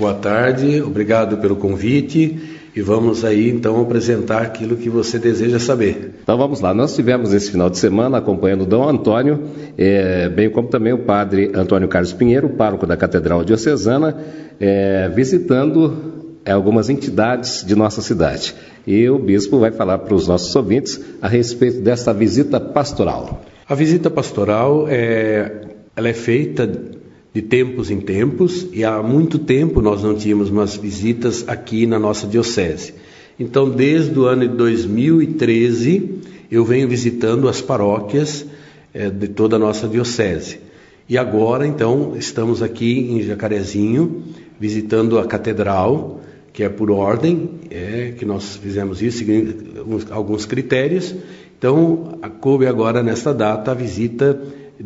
boa tarde, obrigado pelo convite e vamos aí então apresentar aquilo que você deseja saber. Então vamos lá, nós tivemos esse final de semana acompanhando o Dom Antônio, bem como também o padre Antônio Carlos Pinheiro, pároco da Catedral Diocesana, visitando algumas entidades de nossa cidade. E o bispo vai falar para os nossos ouvintes a respeito dessa visita pastoral. A visita pastoral ela é feita de tempos em tempos e há muito tempo nós não tínhamos umas visitas aqui na nossa diocese. Então, desde o ano de 2013, eu venho visitando as paróquias de toda a nossa diocese. E agora, então, estamos aqui em Jacarezinho, visitando a catedral, que é por ordem, que nós fizemos isso, seguindo alguns critérios. Então, coube agora, nesta data, a visita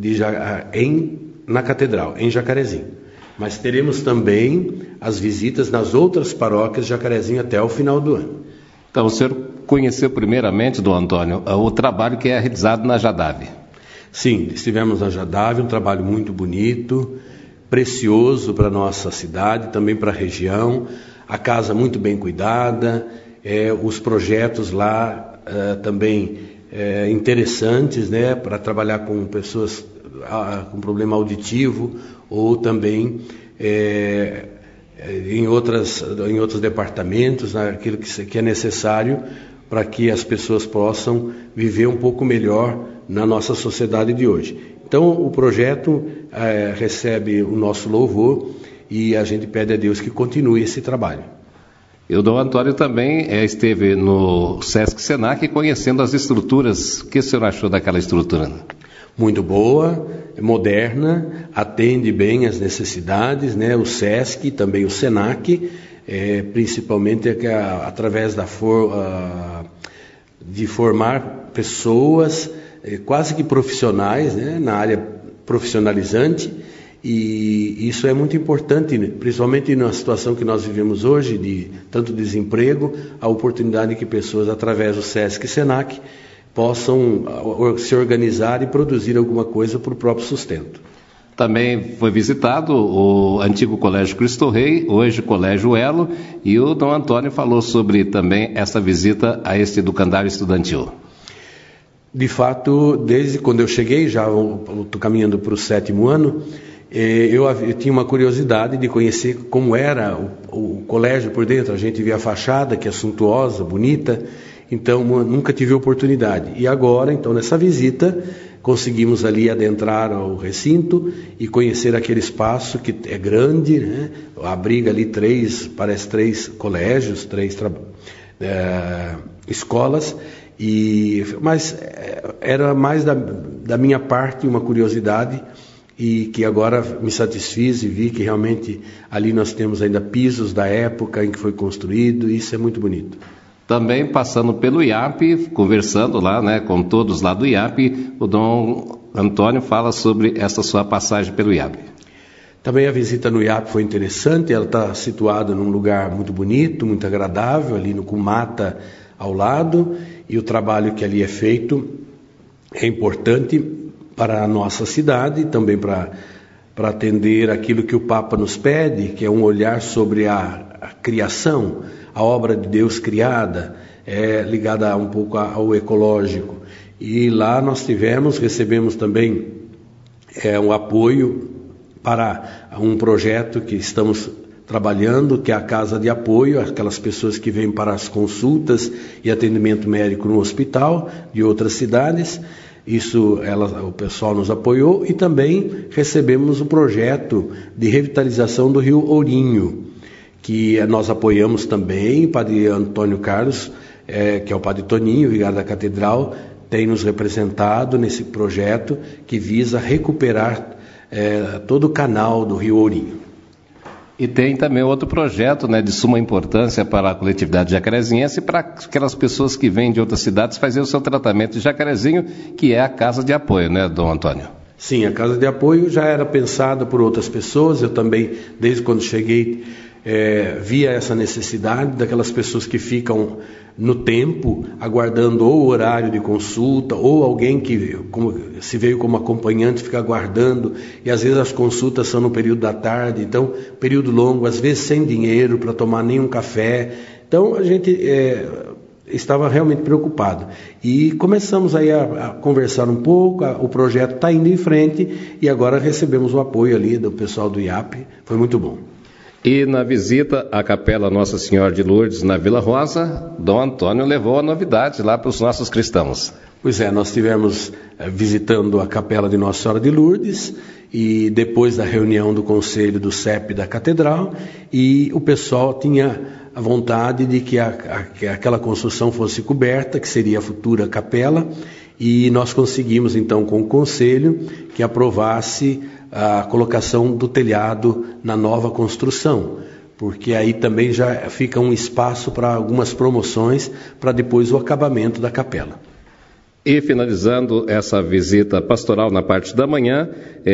na catedral, em Jacarezinho. Mas teremos também as visitas nas outras paróquias de Jacarezinho até o final do ano. Então, o senhor conheceu primeiramente, Dom Antônio, o trabalho que é realizado na Jadave. Sim, estivemos na Jadave, um trabalho muito bonito, precioso para a nossa cidade, também para a região. A casa muito bem cuidada, os projetos lá também interessantes, né, para trabalhar com pessoas com problema auditivo ou também em outros departamentos, aquilo que é necessário para que as pessoas possam viver um pouco melhor na nossa sociedade de hoje. Então o projeto recebe o nosso louvor e a gente pede a Deus que continue esse trabalho. E o Dom Antônio também esteve no Sesc Senac conhecendo as estruturas. O que o senhor achou daquela estrutura? Muito boa, moderna, atende bem às necessidades, né? O Sesc e também o Senac, principalmente através de formar pessoas quase que profissionais, né? Na área profissionalizante. E isso é muito importante, principalmente na situação que nós vivemos hoje, de tanto desemprego, a oportunidade que pessoas, através do Sesc e Senac, possam se organizar e produzir alguma coisa para o próprio sustento. Também foi visitado o antigo Colégio Cristo Rei, hoje Colégio Elo, e o Dom Antônio falou sobre também essa visita a este educandário estudantil. De fato, desde quando eu cheguei, já estou caminhando para o 7º ano, eu tinha uma curiosidade de conhecer como era o colégio por dentro. A gente via a fachada, que é suntuosa, bonita, então nunca tive oportunidade. E agora, então, nessa visita, conseguimos ali adentrar ao recinto e conhecer aquele espaço que é grande, né? Abriga ali parece três colégios, 3 escolas, mas era mais da minha parte uma curiosidade, e que agora me satisfiz e vi que realmente ali nós temos ainda pisos da época em que foi construído, e isso é muito bonito. Também passando pelo IAP, conversando lá, né, com todos lá do IAP, o Dom Antônio fala sobre essa sua passagem pelo IAP. Também a visita no IAP foi interessante, ela está situada num lugar muito bonito, muito agradável, ali com mata ao lado, e o trabalho que ali é feito é importante para a nossa cidade, também para atender aquilo que o Papa nos pede, que é um olhar sobre a criação, a obra de Deus criada, ligada um pouco ao ecológico. E lá nós recebemos também um apoio para um projeto que estamos trabalhando, que é a Casa de Apoio, aquelas pessoas que vêm para as consultas e atendimento médico no hospital de outras cidades. Isso o pessoal nos apoiou, e também recebemos o projeto de revitalização do Rio Ourinho, que nós apoiamos também. O padre Antônio Carlos, que é o padre Toninho, vigário da Catedral, tem nos representado nesse projeto que visa recuperar todo o canal do Rio Ourinho. E tem também outro projeto, né, de suma importância para a coletividade jacarezinhense e para aquelas pessoas que vêm de outras cidades fazer o seu tratamento de Jacarezinho, que é a Casa de Apoio, né, Dom Antônio? Sim, a casa de apoio já era pensada por outras pessoas. Eu também, desde quando cheguei, via essa necessidade daquelas pessoas que ficam no tempo, aguardando ou o horário de consulta, ou alguém que se veio como acompanhante fica aguardando, e às vezes as consultas são no período da tarde, então período longo, às vezes sem dinheiro para tomar nenhum café. Então a gente estava realmente preocupado. E começamos aí a conversar um pouco, o projeto está indo em frente, e agora recebemos o apoio ali do pessoal do IAP, foi muito bom. E na visita à Capela Nossa Senhora de Lourdes, na Vila Rosa, Dom Antônio levou a novidade lá para os nossos cristãos. Pois é, nós estivemos visitando a Capela de Nossa Senhora de Lourdes, e depois da reunião do Conselho do CEP da Catedral, e o pessoal tinha a vontade de que aquela construção fosse coberta, que seria a futura capela, e nós conseguimos então com o Conselho que aprovasse a colocação do telhado na nova construção, porque aí também já fica um espaço para algumas promoções para depois o acabamento da capela. E finalizando essa visita pastoral na parte da manhã,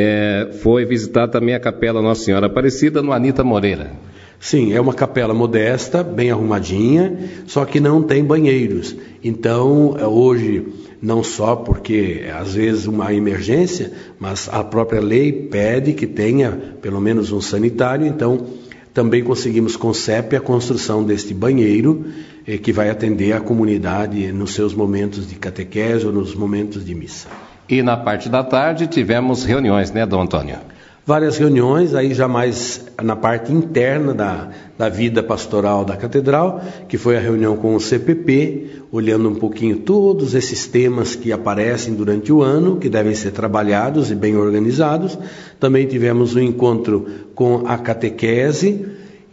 foi visitar também a Capela Nossa Senhora Aparecida no Anita Moreira. Sim, é uma capela modesta, bem arrumadinha, só que não tem banheiros. Então, hoje, não só porque às vezes uma emergência, mas a própria lei pede que tenha pelo menos um sanitário, então também conseguimos com o CEP a construção deste banheiro, que vai atender a comunidade nos seus momentos de catequese ou nos momentos de missa. E na parte da tarde tivemos reuniões, né, Dom Antônio? Várias reuniões, aí já mais na parte interna da vida pastoral da Catedral, que foi a reunião com o CPP, olhando um pouquinho todos esses temas que aparecem durante o ano, que devem ser trabalhados e bem organizados. Também tivemos um encontro com a catequese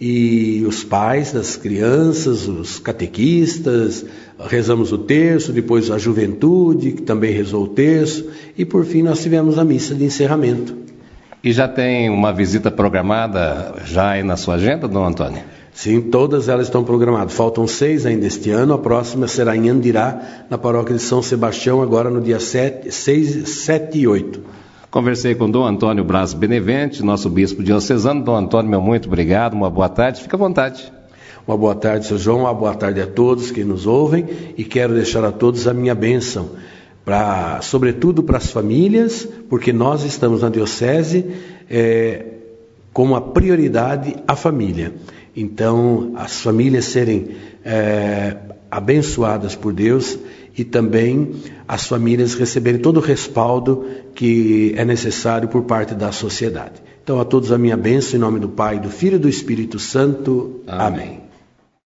e os pais das crianças, os catequistas, rezamos o terço, depois a juventude, que também rezou o terço, e por fim nós tivemos a missa de encerramento. E já tem uma visita programada já aí na sua agenda, Dom Antônio? Sim, todas elas estão programadas. Faltam 6 ainda este ano. A próxima será em Andirá, na paróquia de São Sebastião, agora no dia 6, 7 e 8. Conversei com Dom Antônio Braz Benevente, nosso bispo diocesano. Dom Antônio, meu muito obrigado, uma boa tarde, fica à vontade. Uma boa tarde, seu João, uma boa tarde a todos que nos ouvem, e quero deixar a todos a minha bênção, sobretudo para as famílias, porque nós estamos na diocese como a prioridade a família. Então, as famílias serem abençoadas por Deus, e também as famílias receberem todo o respaldo que é necessário por parte da sociedade. Então, a todos a minha bênção, em nome do Pai, do Filho e do Espírito Santo. Amém.